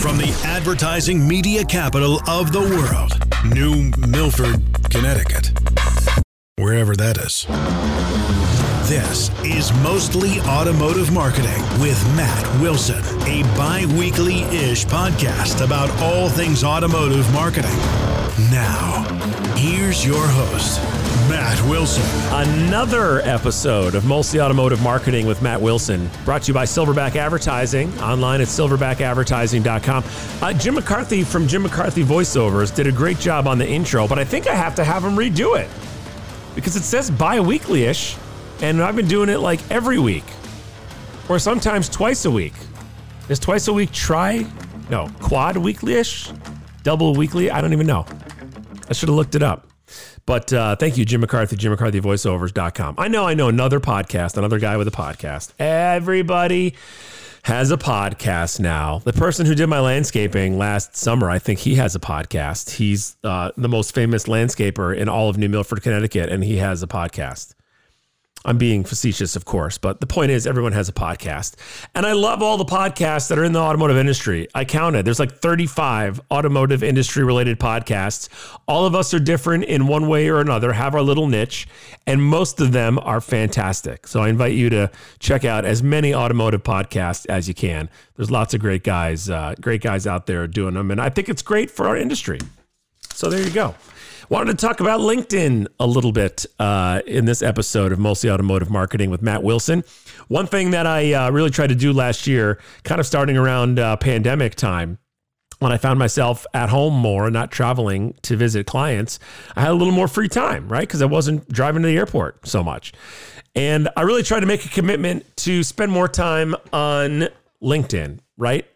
From the advertising media capital of the world, New Milford, Connecticut. Wherever that is. This is Mostly Automotive Marketing with Matt Wilson, a bi-weekly-ish podcast about all things automotive marketing. Now, here's your host, Matt Wilson. Another episode of Mostly Automotive Marketing with Matt Wilson, brought to you by Silverback Advertising, online at silverbackadvertising.com. Jim McCarthy from Jim McCarthy Voiceovers did a great job on the intro, but I think I have to have him redo it because it says bi-weekly-ish, and I've been doing it like every week or sometimes twice a week. Is twice a week quad weekly-ish? Double weekly? I don't even know. I should have looked it up. But thank you, Jim McCarthy, JimMcCarthyVoiceovers.com. I know another podcast, another guy with a podcast. Everybody has a podcast now. The person who did my landscaping last summer, I think he has a podcast. He's the most famous landscaper in all of New Milford, Connecticut, and he has a podcast. I'm being facetious, of course, but the point is everyone has a podcast. And I love all the podcasts that are in the automotive industry. I counted. There's like 35 automotive industry related podcasts. All of us are different in one way or another, have our little niche, and most of them are fantastic. So I invite you to check out as many automotive podcasts as you can. There's lots of great guys out there doing them. And I think it's great for our industry. So there you go. Wanted to talk about LinkedIn a little bit in this episode of Mostly Automotive Marketing with Matt Wilson. One thing that I really tried to do last year, kind of starting around pandemic time, when I found myself at home more, not traveling to visit clients, I had a little more free time, right? Because I wasn't driving to the airport so much. And I really tried to make a commitment to spend more time on LinkedIn, right?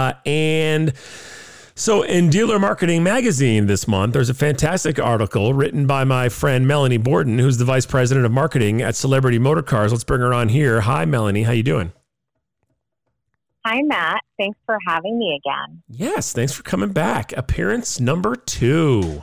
So in Dealer Marketing Magazine this month, there's a fantastic article written by my friend Melanie Borden, who's the Vice President of Marketing at Celebrity Motorcars. Let's bring her on here. Hi, Melanie. How you doing? Hi, Matt. Thanks for having me again. Yes, thanks for coming back. Appearance number 2.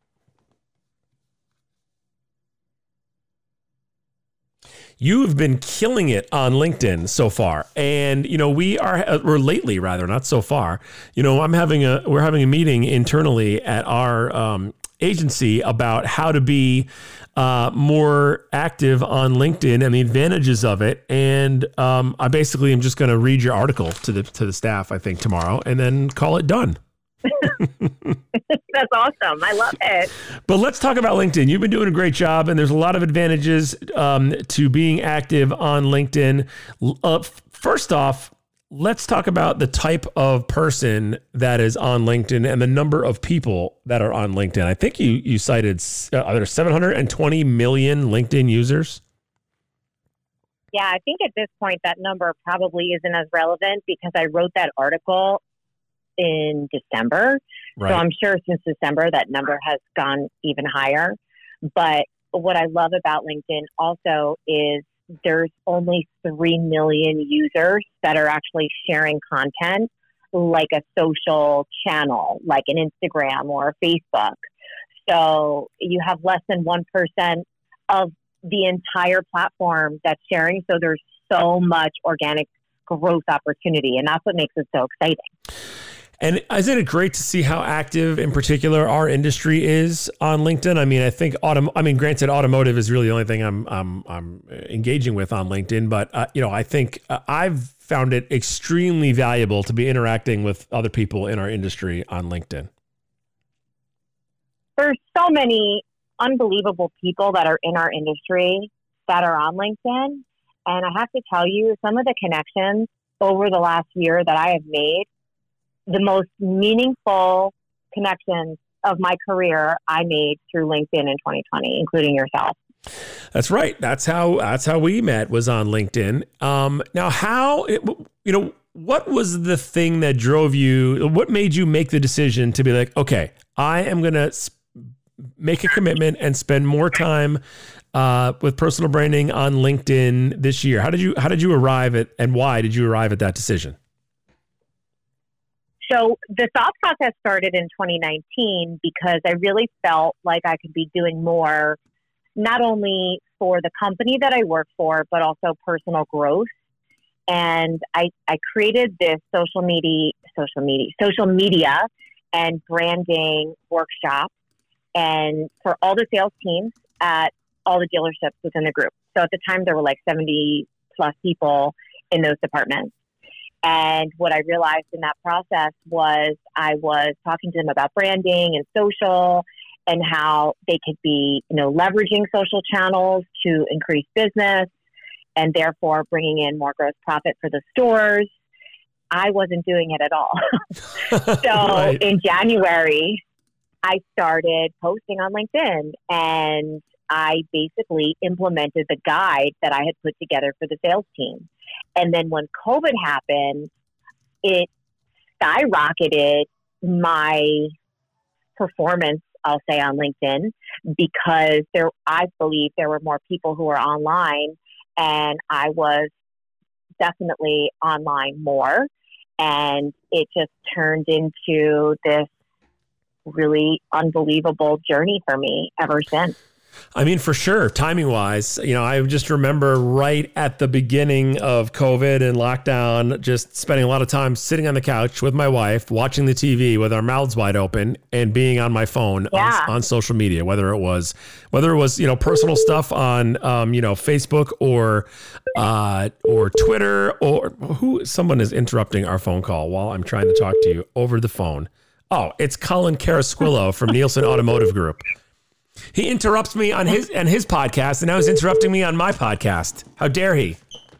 You've been killing it on LinkedIn so far. And, we're lately rather, not so far, we're having a meeting internally at our agency about how to be more active on LinkedIn and the advantages of it. And I basically am just going to read your article to the staff, I think, tomorrow, and then call it done. That's awesome. I love it. But let's talk about LinkedIn. You've been doing a great job, and there's a lot of advantages to being active on LinkedIn. First off, let's talk about the type of person that is on LinkedIn and the number of people that are on LinkedIn. I think you cited there's 720 million LinkedIn users. Yeah, I think at this point that number probably isn't as relevant because I wrote that article in December. Right. So I'm sure since December that number has gone even higher. But what I love about LinkedIn also is there's only 3 million users that are actually sharing content like a social channel, like an Instagram or a Facebook. So you have less than 1% of the entire platform that's sharing. So there's so much organic growth opportunity. And that's what makes it so exciting. And isn't it great to see how active, in particular, our industry is on LinkedIn? I mean, I think granted, automotive is really the only thing I'm engaging with on LinkedIn, but I think I've found it extremely valuable to be interacting with other people in our industry on LinkedIn. There's so many unbelievable people that are in our industry that are on LinkedIn, and I have to tell you, some of the connections over the last year that I have made. The most meaningful connections of my career I made through LinkedIn in 2020, including yourself. That's right. That's how we met, was on LinkedIn. Now, what was the thing that drove you? What made you make the decision to be like, okay, I am going to make a commitment and spend more time with personal branding on LinkedIn this year? How did you arrive at, and why did you arrive at that decision? So the thought process started in 2019 because I really felt like I could be doing more, not only for the company that I work for, but also personal growth. And I created this social media and branding workshop, and for all the sales teams at all the dealerships within the group. So at the time there were like 70 plus people in those departments. And what I realized in that process was I was talking to them about branding and social and how they could be, leveraging social channels to increase business and therefore bringing in more gross profit for the stores. I wasn't doing it at all. So right. In January, I started posting on LinkedIn, and I basically implemented the guide that I had put together for the sales team. And then when COVID happened, it skyrocketed my performance, I'll say, on LinkedIn, because I believe there were more people who were online, and I was definitely online more. And it just turned into this really unbelievable journey for me ever since. I mean, for sure, timing wise, I just remember right at the beginning of COVID and lockdown, just spending a lot of time sitting on the couch with my wife, watching the TV with our mouths wide open and being on my phone on social media, whether it was, personal stuff on, Facebook or Twitter, or someone is interrupting our phone call while I'm trying to talk to you over the phone. Oh, it's Colin Carasquillo from Nielsen Automotive Group. He interrupts me on his podcast, and now he's interrupting me on my podcast. How dare he?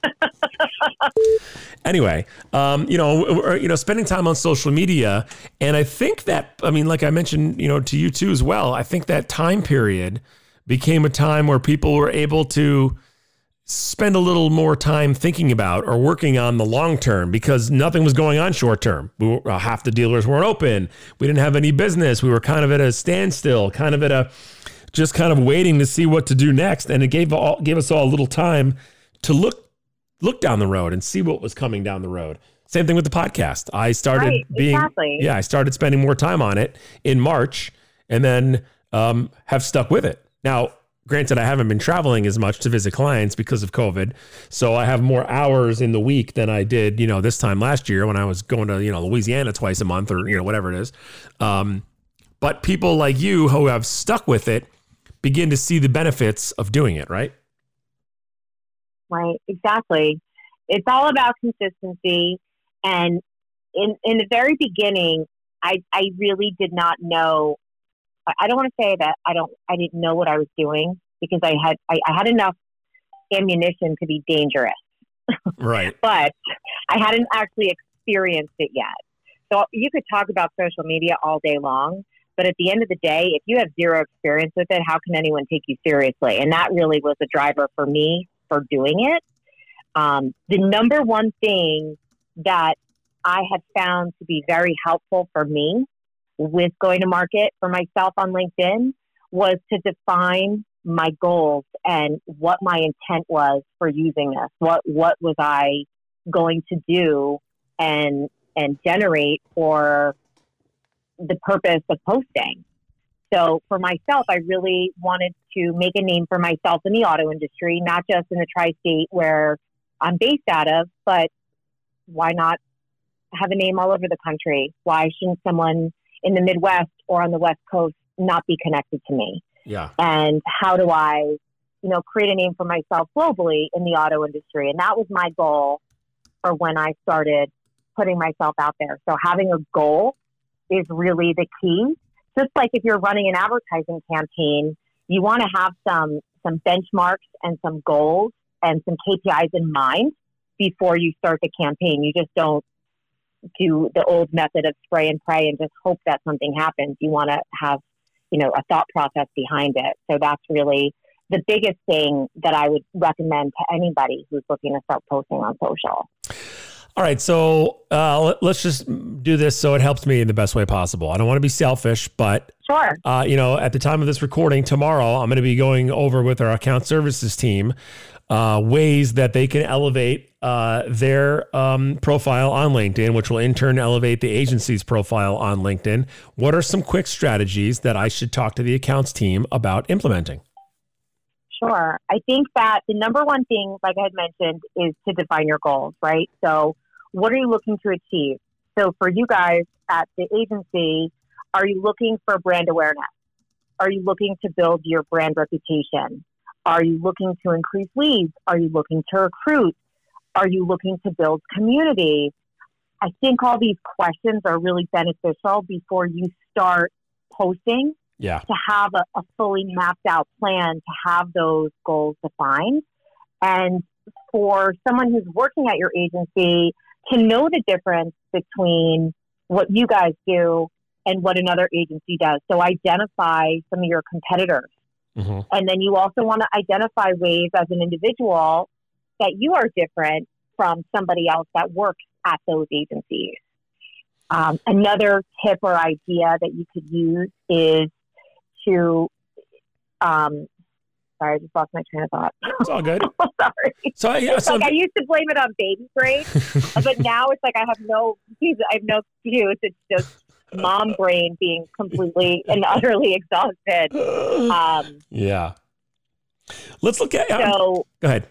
Anyway, spending time on social media, and I think that, like I mentioned, to you too as well, I think that time period became a time where people were able to spend a little more time thinking about or working on the long term, because nothing was going on short term. Half the dealers weren't open. We didn't have any business. We were kind of at a standstill, just kind of waiting to see what to do next. And it gave us all a little time to look down the road and see what was coming down the road. Same thing with the podcast. I started I started spending more time on it in March, and then have stuck with it. Now, granted, I haven't been traveling as much to visit clients because of COVID, so I have more hours in the week than I did, this time last year when I was going to, Louisiana twice a month, or, whatever it is. But people like you who have stuck with it begin to see the benefits of doing it, right? Right, exactly. It's all about consistency. And in the very beginning, I really did not know. I don't want to say that I didn't know what I was doing, because I had enough ammunition to be dangerous. Right. But I hadn't actually experienced it yet. So you could talk about social media all day long, but at the end of the day, if you have zero experience with it, how can anyone take you seriously? And that really was the driver for me for doing it. The number one thing that I had found to be very helpful for me with going to market for myself on LinkedIn was to define my goals and what my intent was for using this. What was I going to do and generate for the purpose of posting? So for myself, I really wanted to make a name for myself in the auto industry, not just in the tri-state where I'm based out of, but why not have a name all over the country? Why shouldn't someone in the Midwest or on the West Coast not be connected to me? Yeah. And how do I, create a name for myself globally in the auto industry? And that was my goal for when I started putting myself out there. So having a goal is really the key. Just like if you're running an advertising campaign, you want to have some benchmarks and some goals and some KPIs in mind before you start the campaign. You just don't do the old method of spray and pray and just hope that something happens. You want to have, a thought process behind it. So that's really the biggest thing that I would recommend to anybody who's looking to start posting on social. All right, so let's just do this so it helps me in the best way possible. I don't want to be selfish, but sure. At the time of this recording tomorrow, I'm going to be going over with our account services team ways that they can elevate their profile on LinkedIn, which will in turn elevate the agency's profile on LinkedIn. What are some quick strategies that I should talk to the accounts team about implementing? Sure. I think that the number one thing, like I had mentioned, is to define your goals, right? So what are you looking to achieve? So for you guys at the agency, are you looking for brand awareness? Are you looking to build your brand reputation? Are you looking to increase leads? Are you looking to recruit? Are you looking to build community? I think all these questions are really beneficial before you start posting. Yeah. To have a fully mapped out plan, to have those goals defined. And for someone who's working at your agency to know the difference between what you guys do and what another agency does. So identify some of your competitors. Mm-hmm. And then you also want to identify ways as an individual that you are different from somebody else that works at those agencies. Another tip or idea that you could use is to, sorry, I just lost my train of thought. It's all good. Sorry. So, yeah, like I used to blame it on baby brain, but now it's like I have no excuse. It's just mom brain being completely and utterly exhausted. Yeah. Let's look at. So go ahead.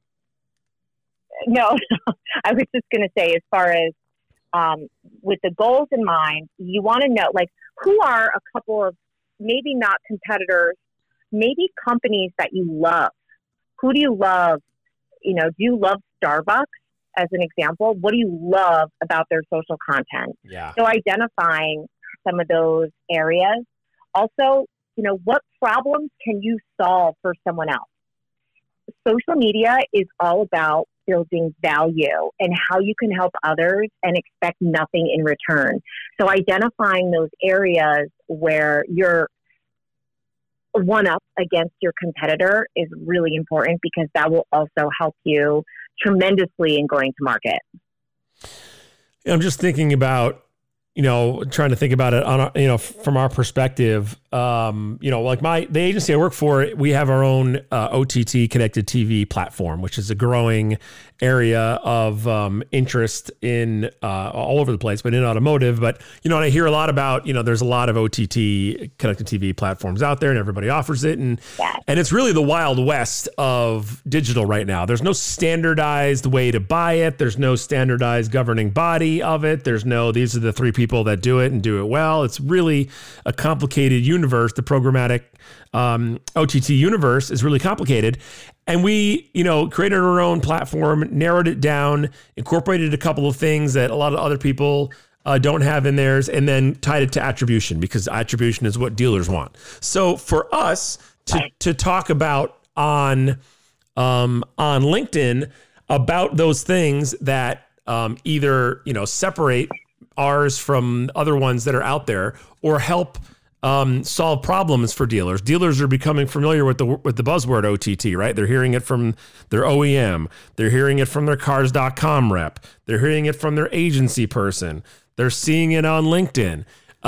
No, I was just going to say, as far as with the goals in mind, you want to know, like, who are a couple of maybe not competitors, maybe companies that you love. Who do you love? Do you love Starbucks as an example? What do you love about their social content? Yeah. So identifying some of those areas. Also, what problems can you solve for someone else? Social media is all about building value and how you can help others and expect nothing in return. So identifying those areas where you're one up against your competitor is really important, because that will also help you tremendously in going to market. I'm just thinking about, trying to think about it on, from our perspective, like the agency I work for, we have our own OTT connected TV platform, which is a growing area of interest in all over the place, but in automotive. But, and I hear a lot about, there's a lot of OTT connected TV platforms out there and everybody offers it. And it's really the Wild West of digital right now. There's no standardized way to buy it. There's no standardized governing body of it. There's no, these are the three people that do it and do it well. It's really a complicated universe. The programmatic OTT universe is really complicated. And we, created our own platform, narrowed it down, incorporated a couple of things that a lot of other people don't have in theirs, and then tied it to attribution, because attribution is what dealers want. So for us to talk about on LinkedIn about those things that either, separate ours from other ones that are out there, or help solve problems for dealers. Dealers are becoming familiar with the buzzword OTT, right? They're hearing it from their OEM. They're hearing it from their Cars.com rep. They're hearing it from their agency person. They're seeing it on LinkedIn.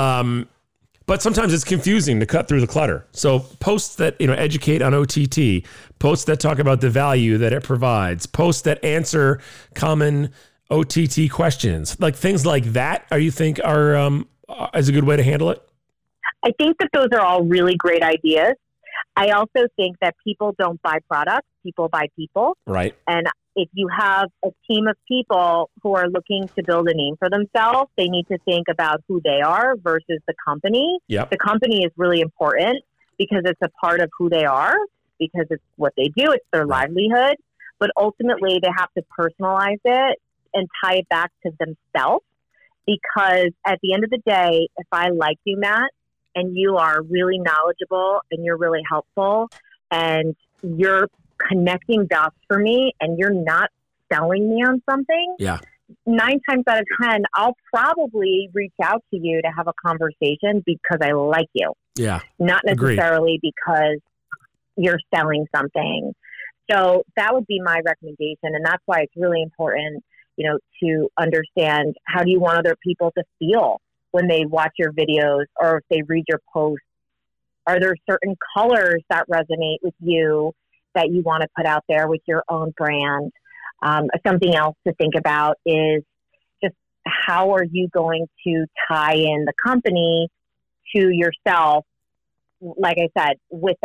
But sometimes it's confusing to cut through the clutter. So posts that, educate on OTT, posts that talk about the value that it provides, posts that answer common OTT questions, like things like that, you think is a good way to handle it? I think that those are all really great ideas. I also think that people don't buy products, people buy people. Right. And if you have a team of people who are looking to build a name for themselves, they need to think about who they are versus the company. Yep. The company is really important because it's a part of who they are, because it's what they do, it's their livelihood. But ultimately, they have to personalize it and tie it back to themselves, because at the end of the day, if I like you, Matt, and you are really knowledgeable and you're really helpful and you're connecting dots for me and you're not selling me on something, 9 times out of 10, I'll probably reach out to you to have a conversation because I like you. Yeah. Not necessarily because you're selling something. So that would be my recommendation. And that's why it's really important, to understand, how do you want other people to feel when they watch your videos or if they read your posts? Are there certain colors that resonate with you that you want to put out there with your own brand? Something else to think about is just how are you going to tie in the company to yourself, like I said, without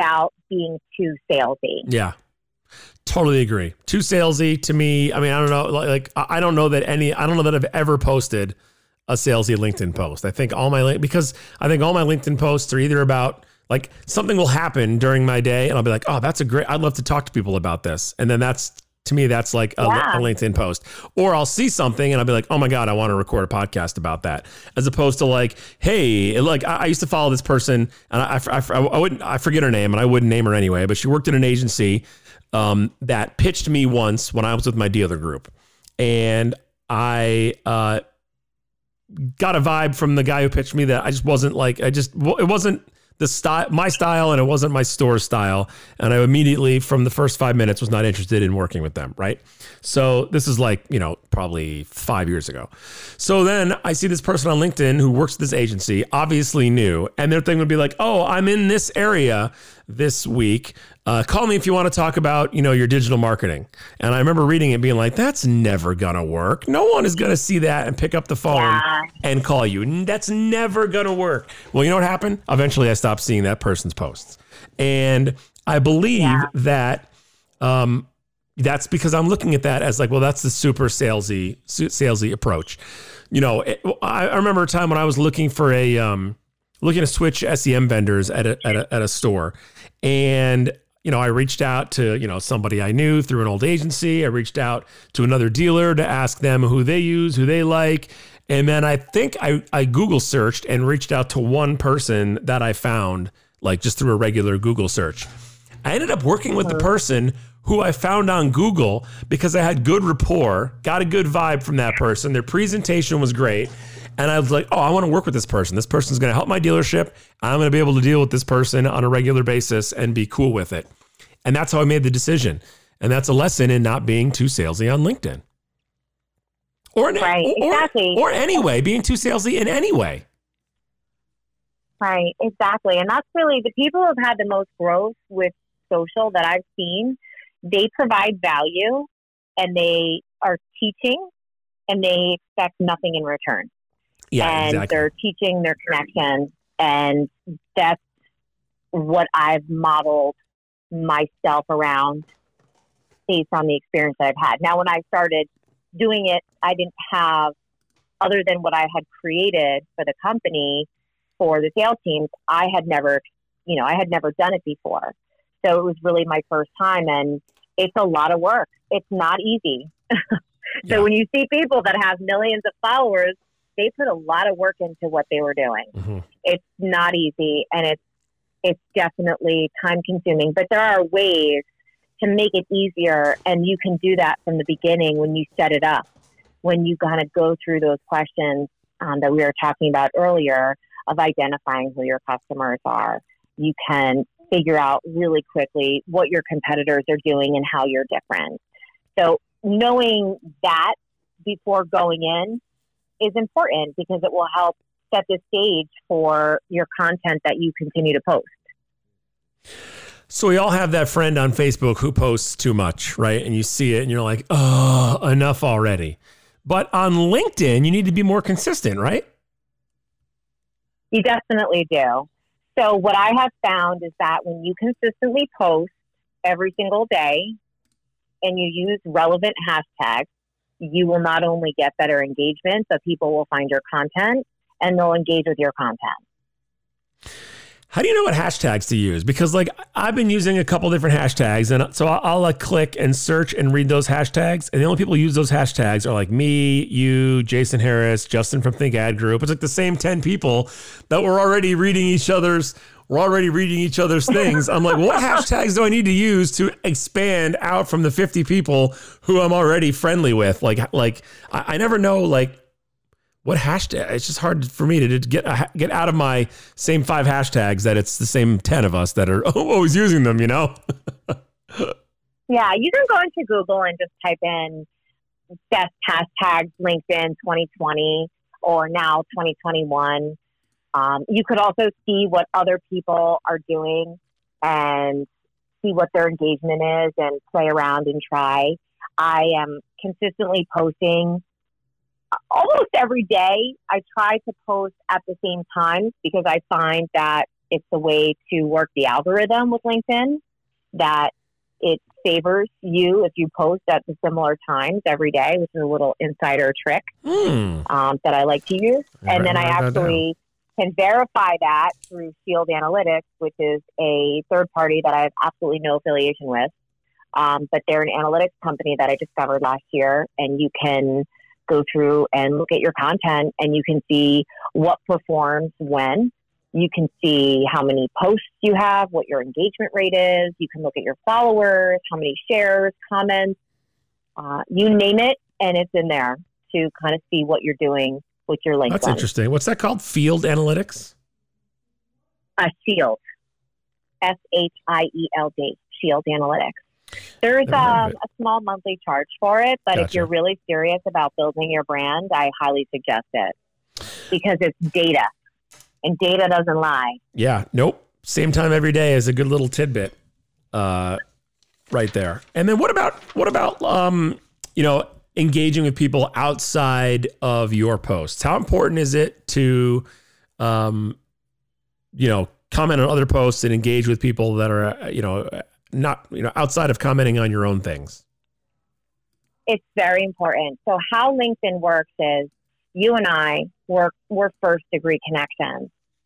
being too salesy. Yeah. Totally agree. Too salesy to me. I mean, I don't know. I don't know that I've ever posted a salesy LinkedIn post. I think all my LinkedIn posts are either about like something will happen during my day and I'll be like, oh, I'd love to talk to people about this. And then to me, that's like a LinkedIn post. Or I'll see something and I'll be like, oh my God, I want to record a podcast about that. As opposed to like, hey, like I used to follow this person and I forget her name and I wouldn't name her anyway, but she worked at an agency that pitched me once when I was with my dealer group. And I got a vibe from the guy who pitched me that I just wasn't like, it wasn't my style, and it wasn't my store style. And I immediately, from the first 5 minutes, was not interested in working with them. Right. So this is like, probably 5 years ago. So then I see this person on LinkedIn who works at this agency, obviously new, and their thing would be like, oh, I'm in this area this week. Call me if you want to talk about, your digital marketing. And I remember reading it being like, that's never going to work. No one is going to see that and pick up the phone and call you. That's never going to work. Well, you know what happened? Eventually I stopped seeing that person's posts. And I believe that that's because I'm looking at that as like, well, that's the super salesy approach. I remember a time when I was looking for looking to switch SEM vendors at a store. And, I reached out to, somebody I knew through an old agency. I reached out to another dealer to ask them who they use, who they like. And then I think I Google searched and reached out to one person that I found, like just through a regular Google search. I ended up working with the person who I found on Google because I had good rapport, got a good vibe from that person. Their presentation was great. And I was like, oh, I want to work with this person. This person's going to help my dealership. I'm going to be able to deal with this person on a regular basis and be cool with it. And that's how I made the decision. And that's a lesson in not being too salesy on LinkedIn. Or anyway, being too salesy in any way. Right, exactly. And that's really the people who have had the most growth with social that I've seen. They provide value and they are teaching and they expect nothing in return. Yeah, and exactly. They're teaching their connection, and that's what I've modeled myself around based on the experience that I've had. Now, when I started doing it, I didn't have, other than what I had created for the company for the sales teams, I had never done it before. So it was really my first time, and it's a lot of work. It's not easy. So when you see people that have millions of followers, they put a lot of work into what they were doing. Mm-hmm. It's not easy, and it's definitely time consuming, but there are ways to make it easier. And you can do that from the beginning when you set it up, when you kind of go through those questions that we were talking about earlier of identifying who your customers are. You can figure out really quickly what your competitors are doing and how you're different. So knowing that before going in is important because it will help set the stage for your content that you continue to post. So we all have that friend on Facebook who posts too much, right? And you see it and you're like, oh, enough already. But on LinkedIn, you need to be more consistent, right? You definitely do. So what I have found is that when you consistently post every single day and you use relevant hashtags, you will not only get better engagement, but people will find your content and they'll engage with your content. How do you know what hashtags to use? Because like I've been using a couple different hashtags, and so I'll like click and search and read those hashtags. And the only people who use those hashtags are like me, you, Jason Harris, Justin from Think Ad Group. It's like the same 10 people that were already reading each other's things. I'm like, what hashtags do I need to use to expand out from the 50 people who I'm already friendly with? Like I never know like what hashtag. It's just hard for me to get out of my same 5 hashtags that it's the same 10 of us that are always using them, you know? Yeah, you can go into Google and just type in best hashtags LinkedIn 2020 or now 2021. You could also see what other people are doing and see what their engagement is and play around and try. I am consistently posting almost every day. I try to post at the same time because I find that it's a way to work the algorithm with LinkedIn. that it favors you if you post at the similar times every day, which is a little insider trick that I like to use. And then I actually can verify that through Shield Analytics, which is a third party that I have absolutely no affiliation with. But they're an analytics company that I discovered last year, and you can go through and look at your content and you can see what performs when. You can see how many posts you have, what your engagement rate is. You can look at your followers, how many shares, comments, you name it, and it's in there to kind of see what you're doing with your LinkedIn. That's interesting. What's that called? Field Analytics? Shield. SHIELD. Shield Analytics. There's a small monthly charge for it, but if you're really serious about building your brand, I highly suggest it because it's data. And data doesn't lie. Yeah. Nope. Same time every day is a good little tidbit, right there. And then what about engaging with people outside of your posts? How important is it to, comment on other posts and engage with people that are, not, outside of commenting on your own things? It's very important. So how LinkedIn works is, you and I, we're first degree connections.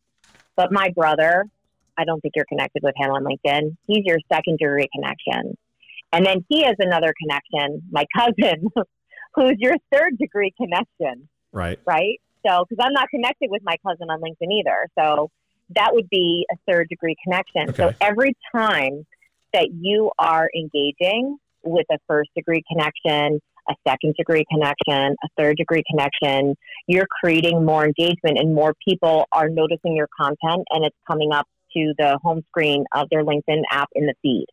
But my brother, I don't think you're connected with him on LinkedIn. He's your second degree connection. And then he has another connection, my cousin, who's your third degree connection. Right. Right? So, because I'm not connected with my cousin on LinkedIn either. So that would be a third degree connection. Okay. So every time that you are engaging with a first degree connection, a second degree connection, a third degree connection, you're creating more engagement and more people are noticing your content and it's coming up to the home screen of their LinkedIn app in the feed.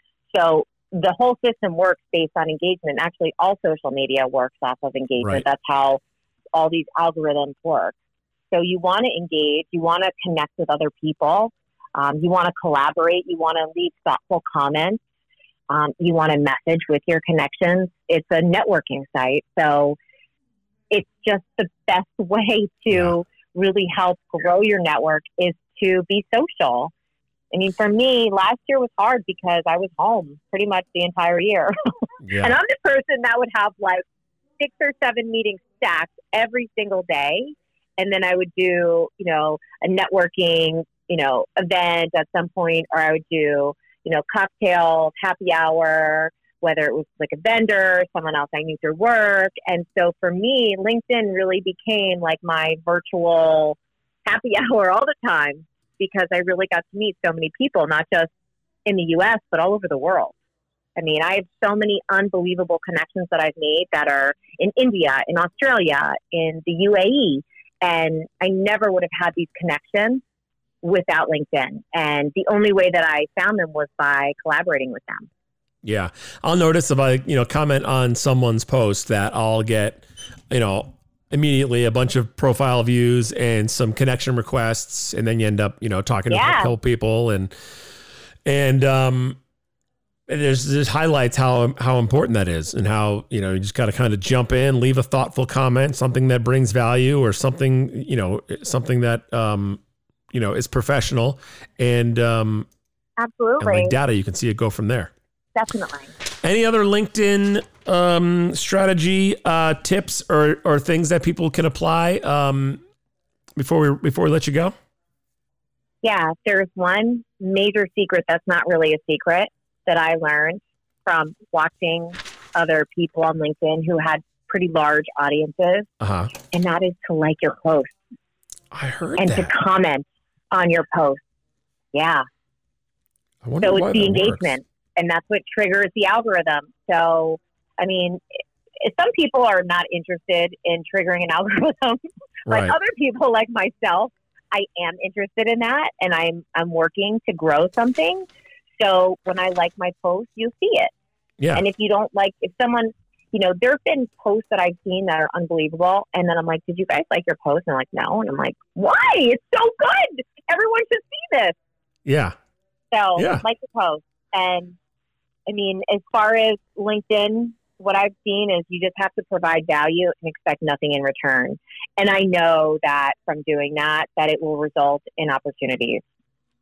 So the whole system works based on engagement. Actually, all social media works off of engagement. Right. That's how all these algorithms work. So you want to engage, you want to connect with other people, you want to collaborate, you want to leave thoughtful comments. You want to message with your connections. It's a networking site. So it's just the best way to really help grow your network is to be social. I mean, for me, last year was hard because I was home pretty much the entire year. Yeah. And I'm the person that would have like 6 or 7 meetings stacked every single day. And then I would do, a networking, event at some point, or I would do cocktails, happy hour, whether it was like a vendor, someone else I knew through work. And so for me, LinkedIn really became like my virtual happy hour all the time because I really got to meet so many people, not just in the US, but all over the world. I mean, I have so many unbelievable connections that I've made that are in India, in Australia, in the UAE. And I never would have had these connections without LinkedIn. And the only way that I found them was by collaborating with them. Yeah. I'll notice if I, comment on someone's post that I'll get, immediately a bunch of profile views and some connection requests. And then you end up, talking to a couple people and there's highlights how important that is and how, you just got to kind of jump in, leave a thoughtful comment, something that brings value or something, something that, is professional and absolutely. And like data, you can see it go from there. Definitely. Any other LinkedIn strategy tips or things that people can apply before we let you go? Yeah, there's one major secret that's not really a secret that I learned from watching other people on LinkedIn who had pretty large audiences, and that is to like your posts. I heard and that. to comment on your post. Yeah. So it's the engagement, works. And that's what triggers the algorithm. So, I mean, some people are not interested in triggering an algorithm, but other people like myself, I am interested in that, and I'm working to grow something. So when I like my post, you'll see it. Yeah. And if you don't like, if someone, there have been posts that I've seen that are unbelievable. And then I'm like, did you guys like your post? And they're like, no. And I'm like, why? It's so good. Everyone should see this. Yeah. So like the post. And I mean, as far as LinkedIn, what I've seen is you just have to provide value and expect nothing in return. And I know that from doing that it will result in opportunities.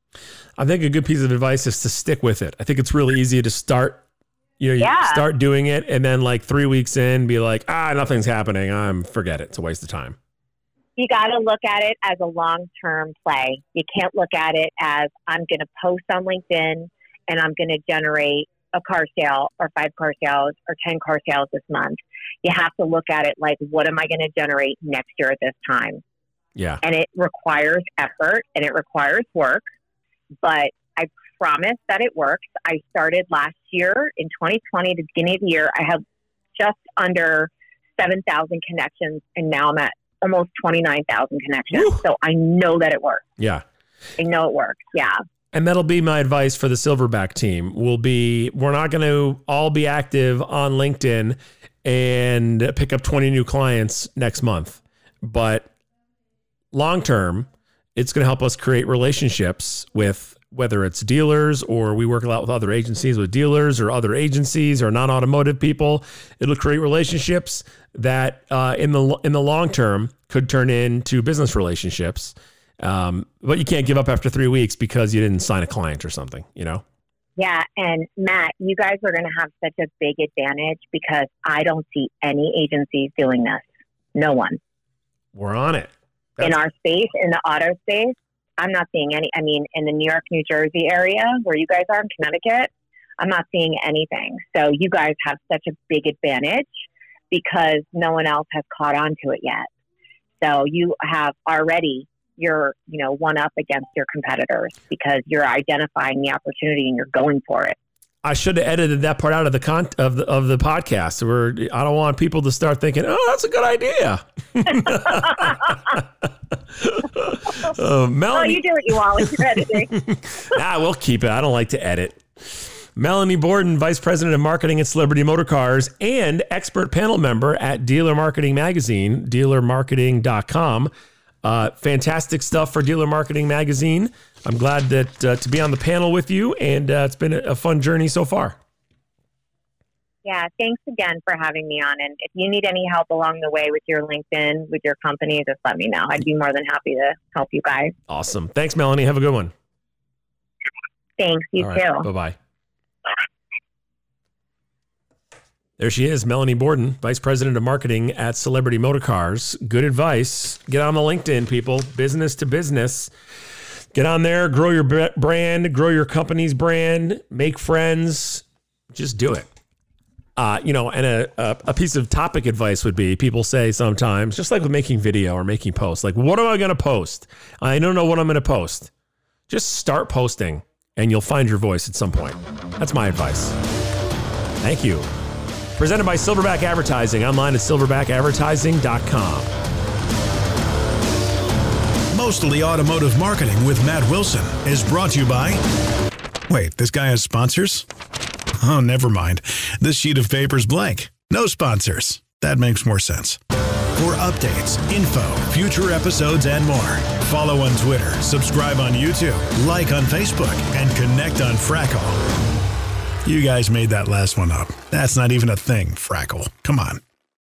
I think a good piece of advice is to stick with it. I think it's really easy to start, you start doing it and then like 3 weeks in be like, nothing's happening. Forget it. It's a waste of time. You got to look at it as a long-term play. You can't look at it as I'm going to post on LinkedIn and I'm going to generate a car sale or 5 car sales or 10 car sales this month. You have to look at it like, what am I going to generate next year at this time? Yeah. And it requires effort and it requires work, but I promise that it works. I started last year in 2020, the beginning of the year, I have just under 7,000 connections and now I'm at almost 29,000 connections. Woo. So I know that it works. Yeah. I know it works. Yeah. And that'll be my advice for the Silverback team we're not going to all be active on LinkedIn and pick up 20 new clients next month. But long-term, it's going to help us create relationships with whether it's dealers or we work a lot with other agencies with dealers or other agencies or non-automotive people. It'll create relationships that in the long term could turn into business relationships. But you can't give up after 3 weeks because you didn't sign a client or something, Yeah. And Matt, you guys are going to have such a big advantage because I don't see any agencies doing this. No one. We're on it. In our space, in the auto space, I'm not seeing any. I mean, in the New York, New Jersey area where you guys are in Connecticut, I'm not seeing anything. So you guys have such a big advantage because no one else has caught on to it yet. So you have already, you're, one up against your competitors because you're identifying the opportunity and you're going for it. I should have edited that part out of the of the podcast where I don't want people to start thinking, oh, that's a good idea. Melanie, you do what you want with your editing. We'll keep it. I don't like to edit. Melanie Borden, Vice President of Marketing at Celebrity Motorcars and expert panel member at Dealer Marketing Magazine, dealermarketing.com. Fantastic stuff for Dealer Marketing Magazine. I'm glad that to be on the panel with you, and it's been a fun journey so far. Yeah, thanks again for having me on. And if you need any help along the way with your LinkedIn, with your company, just let me know. I'd be more than happy to help you guys. Awesome. Thanks, Melanie. Have a good one. Thanks. You too. Bye-bye. There she is, Melanie Borden, Vice President of Marketing at Celebrity Motorcars. Good advice. Get on the LinkedIn, people. Business to business. Get on there, grow your brand, grow your company's brand, make friends. Just do it. And a piece of topic advice would be, people say sometimes, just like with making video or making posts, like, what am I going to post? I don't know what I'm going to post. Just start posting and you'll find your voice at some point. That's my advice. Thank you. Presented by Silverback Advertising, online at silverbackadvertising.com. Mostly Automotive Marketing with Matt Wilson is brought to you by... Wait, this guy has sponsors? Oh, never mind. This sheet of paper's blank. No sponsors. That makes more sense. For updates, info, future episodes, and more, follow on Twitter, subscribe on YouTube, like on Facebook, and connect on Frackle. You guys made that last one up. That's not even a thing, Frackle. Come on.